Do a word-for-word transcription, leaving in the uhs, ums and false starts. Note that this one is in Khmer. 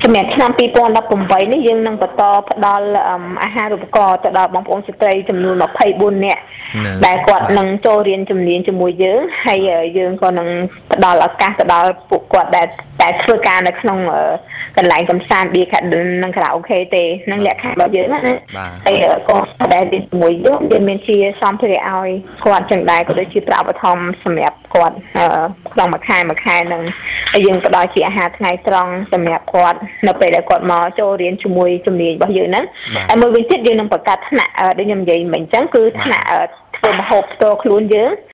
សម្រាប់ឆ្នាំពីរពាន់ដប់ប្រាំបីនេះយើងនឹងបន្តផ្ដល់អាហារូបករណ៍ទៅដល់បងប្អូនស្ត្រីចំនួនម្ភៃបួននាក់ដែលគាត់នឹងចូលរៀនជំនាញជាមួយយើងហើយយើងក៏នឹងផ្ដល់ឱកាសទៅដល់ពួកគាត់ដែលតែធ្វើការនៅក្នុងកន្លែងកំសាន្តបៀខានិងខារ៉ាអូខេទេនឹងលក្ខខណ្ឌរបស់យើងណាហើយក៏ដែលជាមួយយើងយើងមានជាសម្ភារៈឲ្យគាត់ចឹងដែរក៏ដូចជាប្រាក់ឧបត្ថម្ភសម្រាប់គាត់ក្នុងមួយខែមួយខែនឹងហើយយើងផ្ដល់ជាអាហារថ្ងៃត្រង់សម្រាប់គាត់នៅពេលដែលគាត់មកចូលរៀនជាមួយជំនាញរបស់យើងហ្នឹងហើយមួយវិញទៀតយើងនឹងបង្កើតថ្នាក់ដូចខ្ញុំនិយាយមិញអញ្ចឹងគឺថ្នាក់ធ្វើម្ហូបផ្ទាល់ខ្លួនយើង